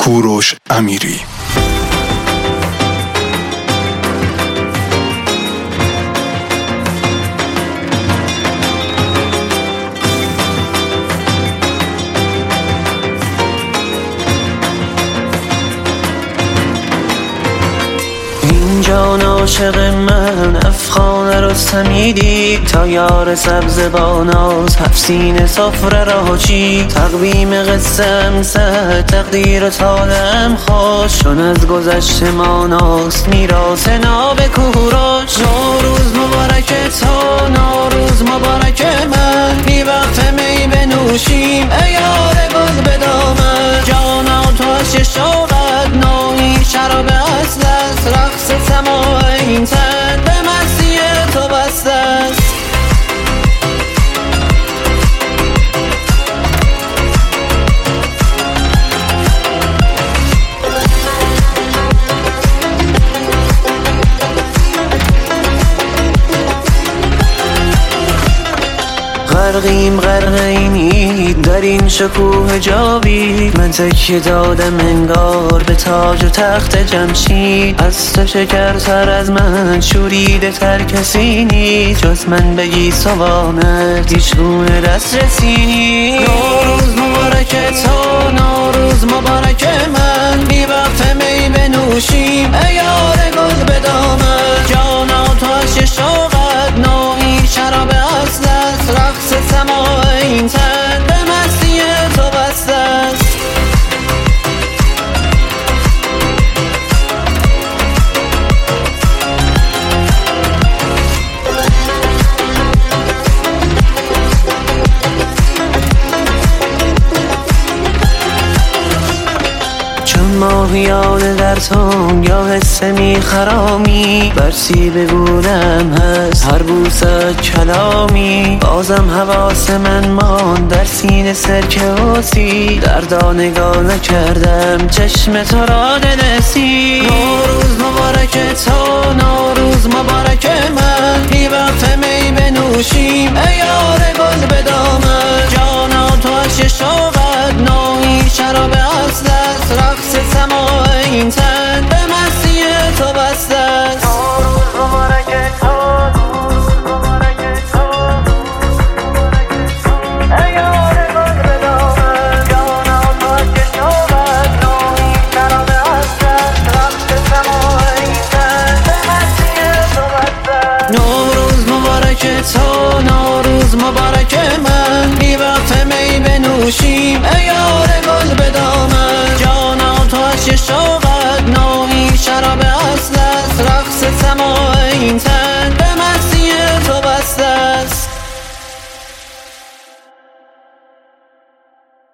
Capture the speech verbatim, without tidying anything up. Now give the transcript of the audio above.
کوروش امیری. جان عاشق من افغان رستمیدی، تا یار سبز باناز هفسین سفره را چید. تقویم قصم سد تقدیر و طالم خوش، چون از گذشته ماناست میراث ناب کوروش. نوروز مبارک تو نوروز مبارک من، بی وقت می بنوشیم ای یار گل به دامن. جانا تو از شوقت نوعی شراب اصل است، رقص سماع این تن به مسیح تو بسته است. غرقیم غرق اینی در این شکوه جاوید، من تکیه دادم انگار به تاج و تخت جمشید. از تو شکرتر از من شوریده تر کسی نیست، جز من بگی سوانت هیچ گونه دست رسی. نوروز مبارک تو نوروز مبارک من، بی وقت می بنوشیم ای یار گل به دامن. جانا تو از شوقت نوعی شراب اصل است، رقص سماع این تن به مسیح تو بسته است. ماهیانه در تون یا حس میخرامی، برسی بگونم هست هر بوست کلامی. بازم حواس من مان در سینه سرکه حسی، دردا نگاه نکردم چشم تو را دلسی. نوروز مبارک تو نوروز مبارک من، بی وقت می بنوشیم ای یار گل به دامن. جانا تو از شوقت نوعی شراب